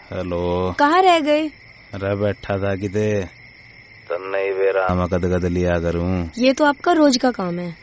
Hello, कहाँ रह गए? अरे बैठा था किते तन्ने ही बेरा मैं कद कद लिया करूं। ये तो आपका रोज का काम है।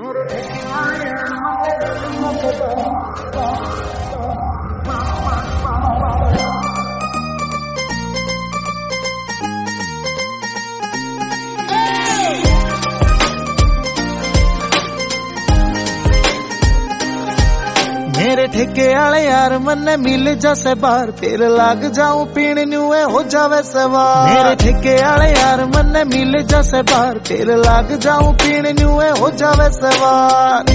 मेरे ठेके आले यार मन्ने मिल जैसे बार फिर लाग जाऊं पीण न्यूए हो जावे सवार। मेरे ठेके आले यार मन्ने मिल जैसे बार फिर लाग जाऊं पीण न्यूए हो जावे सवार।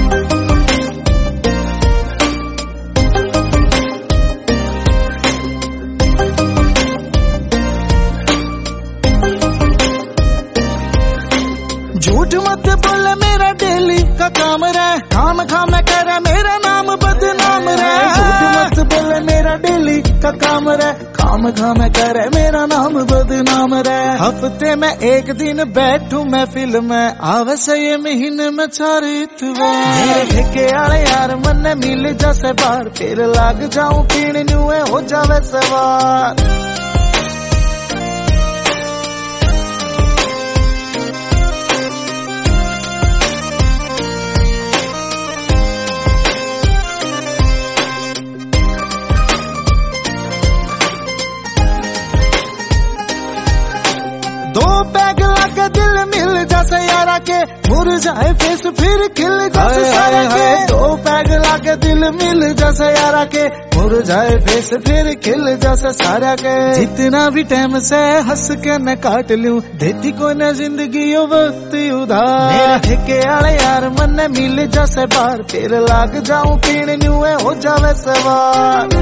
झूठ मत बोले मेरा डेली का काम रहे, काम खा मैं करे मेरा नाम बदनाम रहे। झूठ मत बोले मेरा डेली का काम रहे, काम खा मैं करे मेरा नाम बदनाम रहे। हफ्ते में एक दिन बैठूं मैं फिल्म में आवे से ये महीने में 4 इतवार। मेरे ठेके आले यार मन्ने मिल जैसे बार फिर लाग जाऊं पीण न्यूए हो जावे सवार। दो पैग लाके दिल मिल जैसे यारा के मुरझाए फेस फिर खिल जैसे सारा के। दो पैग लाके दिल मिल जैसे यारा के मुरझाए फेस फिर खिल जैसे सारा के। जितना भी टाइम से हंस के न काट लूं देती को न जिंदगी यो वक्त उधार। मेरे ठेके आले यार मन्ने मिल जैसे बार फिर लाग जाऊं पीण न्यूए हो जावे सवार।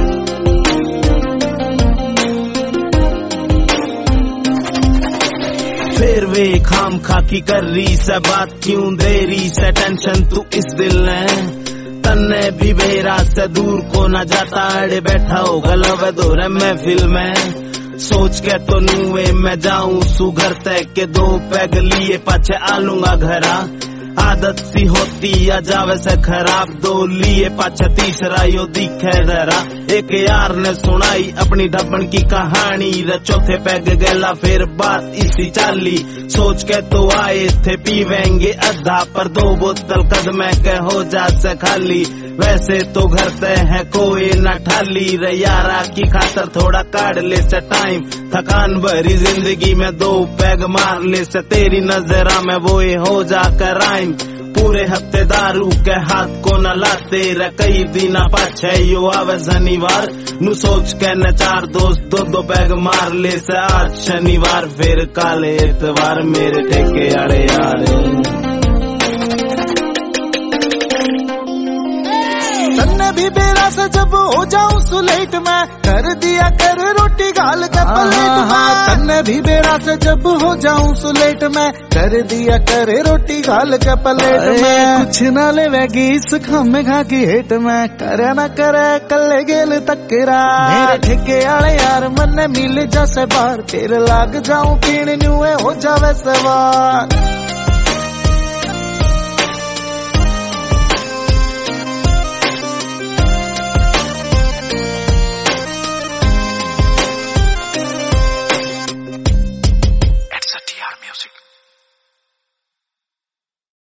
फिर वे खाम खाकी कर रही से बात क्यों दे रही से टेंशन तू इस दिल ने तन्ने भी बेरा से दूर को न जाता अड़े बैठा हो गलव दोरे महफिल में। सोच के तो नुए मैं जाऊं सुघर तय के 2 पैग लिए पाछे आलूंगा घरा। आदत सी होती या जावे से खराब 2 लिए पाछे तीसरा यो दिखे जरा। एक यार ने सुनाई अपनी ढब्बन की कहानी रे चौथे पैग गला फिर बात इसी चाली। सोच के तो आए थे पीवेंगे अद्धा पर 2 बोतल कदमे के हो जा से खाली। वैसे तो घर ते है कोई न ठाली रे यारा की खातर थोड़ा काट ले से टाइम। थकान भरी जिंदगी में 2 पैग मार ले से तेरी नजरा में वो हो जाकर राइम। पूरे हफ्ते दारू के हाथ को न लाते रे कई दिन पाछे यो आवे शनिवार। नु सोच के न 4 दोस्त 2 पैग मार ले से आज शनिवार फिर काले इतवार। मेरे ठेके आले यार तन्ने भी बेरा से जब हो जाऊं सुलेट में कर दिया कर रोटी गाल के प्लेट में। तन्ने भी बेरा से जब हो जाऊं सुलेट में कर दिया कर रोटी गाल के प्लेट में। कुछ ना लेवेगी इस खामे खा की हेट में करे ना करे कल्ले गेल तकरा। मेरे ठेके आले यार मन्ने मिल जैसे बार फिर लाग जाऊं पीण न्यूए हो जावे सवार।